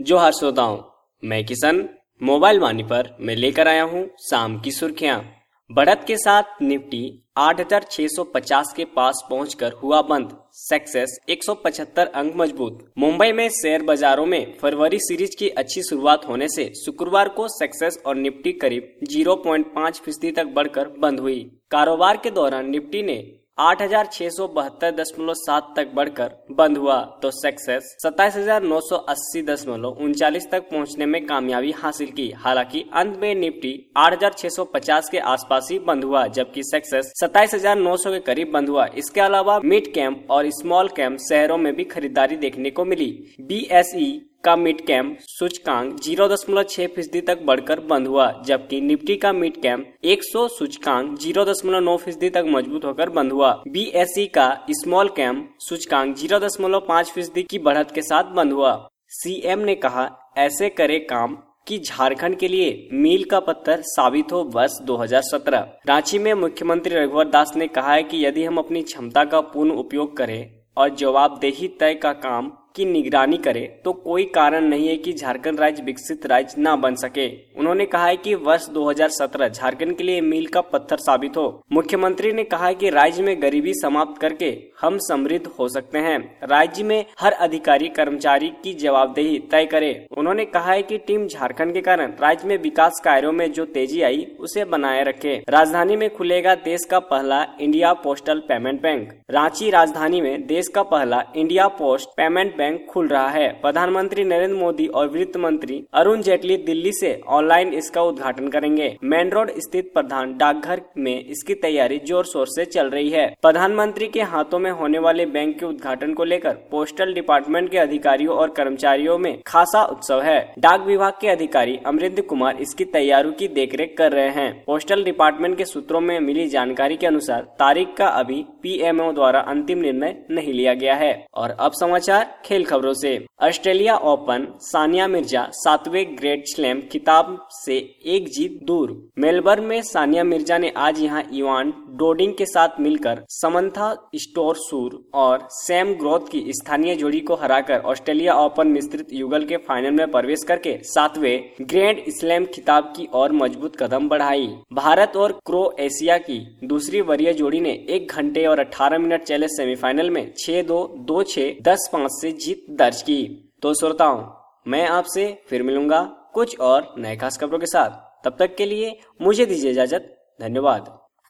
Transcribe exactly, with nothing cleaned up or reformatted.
जोहार श्रोताओं, मैं किशन मोबाइल वाणी पर मैं लेकर आया हूं शाम की सुर्खियां। बढ़त के साथ निफ्टी आठ हज़ार छह सौ पचास के पास पहुंचकर हुआ बंद। सेंसेक्स एक सौ पचहत्तर अंक मजबूत। मुंबई में शेयर बाजारों में फरवरी सीरीज की अच्छी शुरुआत होने से शुक्रवार को सेंसेक्स और निफ्टी करीब शून्य दशमलव पाँच फीसदी तक बढ़कर बंद हुई। कारोबार के दौरान निफ्टी ने आठ हज़ार छह सौ बहत्तर दशमलव सात तक बढ़कर बंद हुआ तो सेंसेक्स सत्ताईस हज़ार नौ सौ अस्सी दशमलव उनचालीस तक पहुंचने में कामयाबी हासिल की। हालांकि अंत में निफ्टी आठ हज़ार छह सौ पचास के आसपास ही बंद हुआ, जबकि सेंसेक्स सत्ताईस हज़ार नौ सौ के करीब बंद हुआ। इसके अलावा मिड कैप और स्मॉल कैप शहरों में भी खरीदारी देखने को मिली। बी एस ई का मिड कैप सूचकांक शून्य दशमलव छह फीसदी तक बढ़कर बंद हुआ, जबकि निफ्टी का मिड कैप सौ सूचकांक शून्य दशमलव नौ फीसदी तक मजबूत होकर बंद हुआ। बी एस ई का स्मॉल कैप सूचकांक शून्य दशमलव पाँच फीसदी की बढ़त के साथ बंद हुआ। सी एम ने कहा, ऐसे करे काम कि झारखंड के लिए मील का पत्थर साबित हो वर्ष दो हज़ार सत्रह। रांची में मुख्यमंत्री रघुवर दास ने कहा है कि यदि हम अपनी क्षमता का पूर्ण उपयोग करें और जवाबदेही तय का काम की निगरानी करे तो कोई कारण नहीं है कि झारखंड राज्य विकसित राज्य न बन सके। उन्होंने कहा है कि वर्ष दो हज़ार सत्रह झारखंड के लिए मील का पत्थर साबित हो। मुख्यमंत्री ने कहा है कि राज्य में गरीबी समाप्त करके हम समृद्ध हो सकते हैं। राज्य में हर अधिकारी कर्मचारी की जवाबदेही तय करे। उन्होंने कहा है कि टीम झारखंड के कारण राज्य में विकास कार्यों में जो तेजी आई उसे बनाए रखे। राजधानी में खुलेगा देश का पहला India postal payment bank. Ranchi राजधानी में देश का पहला इंडिया पोस्ट पेमेंट बैंक खुल रहा है। प्रधानमंत्री नरेंद्र मोदी और वित्त मंत्री अरुण जेटली दिल्ली से ऑनलाइन इसका उद्घाटन करेंगे। मेन रोड स्थित प्रधान डाकघर में इसकी तैयारी जोर शोर से चल रही है। प्रधानमंत्री के हाथों में होने वाले बैंक के उद्घाटन को लेकर पोस्टल डिपार्टमेंट के अधिकारियों और कर्मचारियों में खासा उत्सव है। डाक विभाग के अधिकारी अमरिंदर कुमार इसकी तैयारियों की देखरेख कर रहे हैं। पोस्टल डिपार्टमेंट के सूत्रों में मिली जानकारी के अनुसार तारीख का अभी पी एम ओ द्वारा अंतिम निर्णय नहीं लिया गया है। और अब समाचार खेल खबरों से। ऑस्ट्रेलिया ओपन, सानिया मिर्जा सातवें ग्रैंड स्लैम खिताब से एक जीत दूर। मेलबर्न में सानिया मिर्जा ने आज यहां इवान डोडिंग के साथ मिलकर समंथा स्टोरसूर और सैम ग्रोथ की स्थानीय जोड़ी को हराकर ऑस्ट्रेलिया ओपन मिश्रित युगल के फाइनल में प्रवेश करके सातवें ग्रैंड स्लैम खिताब की ओर मजबूत कदम बढ़ाई। भारत और क्रोएशिया की दूसरी वरीय जोड़ी ने एक घंटे और अठारह मिनट चले सेमीफाइनल में छह दो, दो छह, दस पाँच से जीत दर्ज की। तो श्रोताओं, मैं आपसे फिर मिलूंगा कुछ और नए खास खबरों के साथ। तब तक के लिए मुझे दीजिए इजाजत। धन्यवाद।